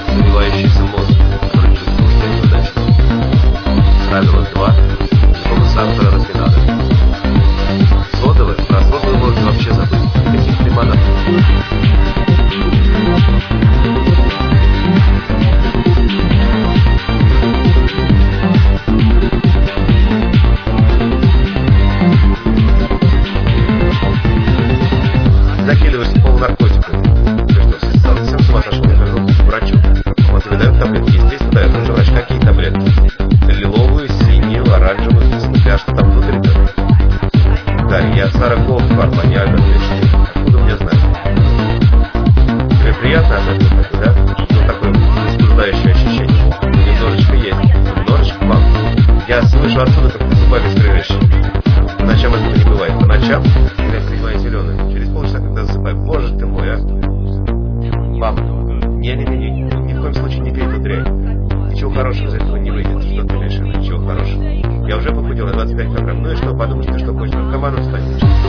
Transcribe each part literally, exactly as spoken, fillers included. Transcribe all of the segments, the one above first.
забивающийся мозг, который чувствовал себя неудачно. Правило два. Полусахара рафинада. Содовые, про содовые можно вообще забыть. Каких лимонадов. Закидываешься полунаркотиками. Ты что, совсем с ума сошел? Я вернулся к врачу. Он тебе дает таблетки. Естественно, дает уже врач. Какие таблетки? Лиловую, синюю, оранжевую. Смотря что там внутри-то. Гарри, я Сара Голд в кармане, я отличный. Откуда мне знать? Тебе приятно от этого, да? Ну, такое возбуждающее ощущение. Немножечко есть. Немножечко вам. Я слышу отсюда, как ты зубами скрываешь. По ночам этого не бывает. По ночам я принимаю зеленый. Через полчаса, когда засыпаю. Боже ты мой, а? Мама, не-не-не, ни в коем случае не пей эту дрянь. Ничего хорошего из этого не выйдет. Что ты решила? Ничего хорошего. Я уже похудел на двадцать пять килограмм. Ну и что, подумаешь, ты что, хочешь наркоманом стать?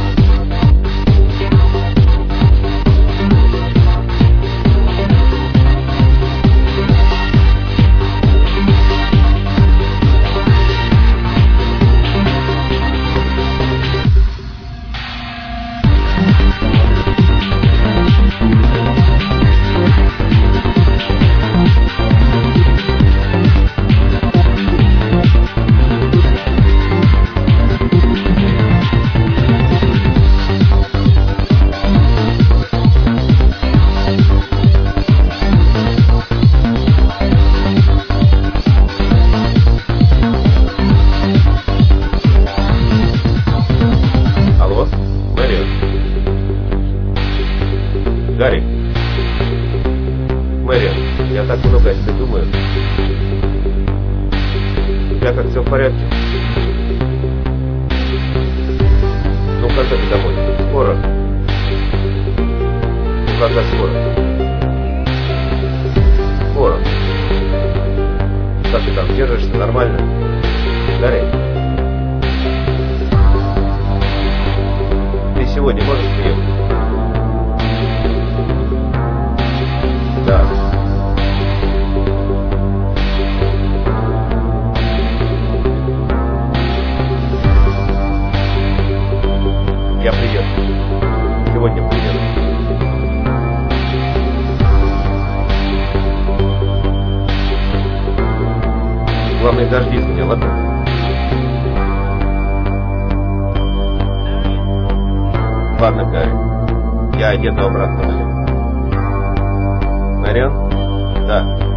Гарри. Мэриан, я так много о тебе думаю. У тебя как, все в порядке? Ну, когда ты домой? Скоро. Ну, когда скоро? Скоро. Как ты там, держишься нормально? Гарри? Ты сегодня можешь приехать? Да. Я приеду. Сегодня приеду. Главное, дождись меня, ладно? Ладно, Гарри. Я еду обратно. Мэриан? Да.